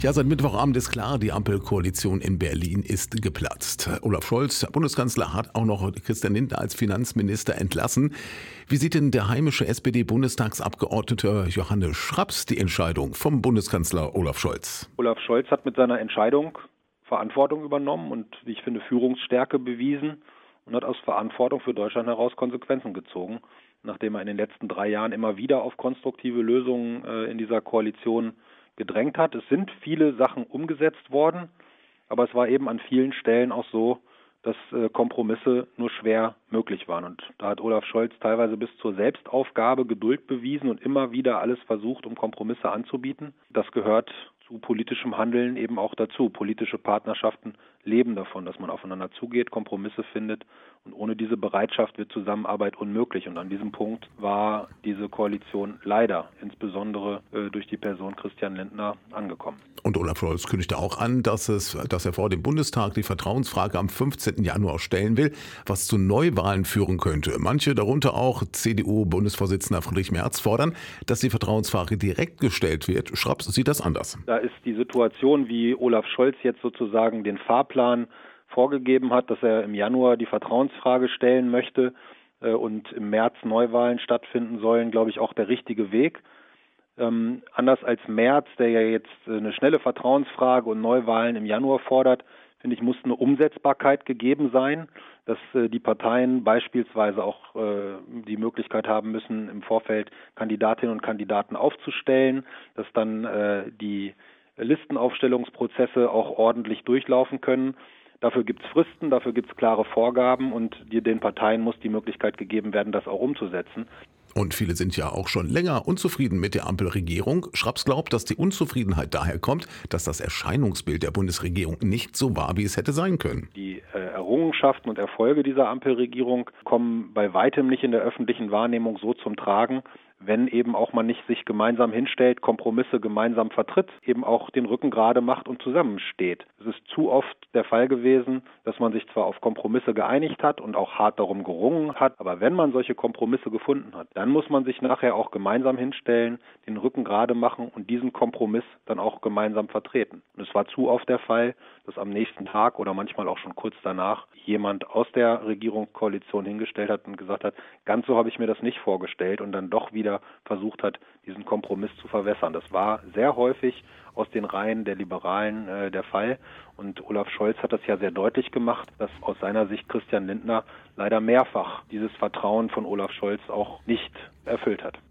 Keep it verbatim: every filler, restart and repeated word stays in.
Ja, seit Mittwochabend ist klar, die Ampelkoalition in Berlin ist geplatzt. Olaf Scholz, der Bundeskanzler, hat auch noch Christian Lindner als Finanzminister entlassen. Wie sieht denn der heimische S P D-Bundestagsabgeordnete Johannes Schraps die Entscheidung vom Bundeskanzler Olaf Scholz? Olaf Scholz hat mit seiner Entscheidung Verantwortung übernommen und, wie ich finde, Führungsstärke bewiesen und hat aus Verantwortung für Deutschland heraus Konsequenzen gezogen, nachdem er in den letzten drei Jahren immer wieder auf konstruktive Lösungen äh, in dieser Koalition gedrängt hat. Es sind viele Sachen umgesetzt worden, aber es war eben an vielen Stellen auch so, dass äh, Kompromisse nur schwer möglich waren. Und da hat Olaf Scholz teilweise bis zur Selbstaufgabe Geduld bewiesen und immer wieder alles versucht, um Kompromisse anzubieten. Das gehört zu politischem Handeln eben auch dazu. Politische Partnerschaften leben davon, dass man aufeinander zugeht, Kompromisse findet. Und ohne diese Bereitschaft wird Zusammenarbeit unmöglich. Und an diesem Punkt war diese Koalition leider, insbesondere äh, durch die Person Christian Lindner, angekommen. Und Olaf Scholz kündigte auch an, dass, es, dass er vor dem Bundestag die Vertrauensfrage am fünfzehnten Januar stellen will, was zu Neuwahlen führen könnte. Manche, darunter auch C D U-Bundesvorsitzender Friedrich Merz, fordern, dass die Vertrauensfrage direkt gestellt wird. Schraps sieht das anders. Da ist die Situation, wie Olaf Scholz jetzt sozusagen den Fahrplan vorgegeben hat, dass er im Januar die Vertrauensfrage stellen möchte äh, und im März Neuwahlen stattfinden sollen, glaube ich, auch der richtige Weg. Ähm, anders als Merz, der ja jetzt äh, eine schnelle Vertrauensfrage und Neuwahlen im Januar fordert, finde ich, muss eine Umsetzbarkeit gegeben sein, dass äh, die Parteien beispielsweise auch äh, die Möglichkeit haben müssen, im Vorfeld Kandidatinnen und Kandidaten aufzustellen, dass dann äh, die Listenaufstellungsprozesse auch ordentlich durchlaufen können. Dafür gibt es Fristen, dafür gibt es klare Vorgaben und die, den Parteien muss die Möglichkeit gegeben werden, das auch umzusetzen. Und viele sind ja auch schon länger unzufrieden mit der Ampelregierung. Schraps glaubt, dass die Unzufriedenheit daher kommt, dass das Erscheinungsbild der Bundesregierung nicht so war, wie es hätte sein können. Die äh, Errungenschaften und Erfolge dieser Ampelregierung kommen bei weitem nicht in der öffentlichen Wahrnehmung so zum Tragen, wenn eben auch man nicht sich gemeinsam hinstellt, Kompromisse gemeinsam vertritt, eben auch den Rücken gerade macht und zusammensteht. Es ist zu oft der Fall gewesen, dass man sich zwar auf Kompromisse geeinigt hat und auch hart darum gerungen hat, aber wenn man solche Kompromisse gefunden hat, dann muss man sich nachher auch gemeinsam hinstellen, den Rücken gerade machen und diesen Kompromiss dann auch gemeinsam vertreten. Und es war zu oft der Fall, dass am nächsten Tag oder manchmal auch schon kurz danach jemand aus der Regierungskoalition hingestellt hat und gesagt hat, ganz so habe ich mir das nicht vorgestellt und dann doch wieder versucht hat, diesen Kompromiss zu verwässern. Das war sehr häufig aus den Reihen der Liberalen äh, der Fall. Und Olaf Scholz hat das ja sehr deutlich gemacht, dass aus seiner Sicht Christian Lindner leider mehrfach dieses Vertrauen von Olaf Scholz auch nicht erfüllt hat.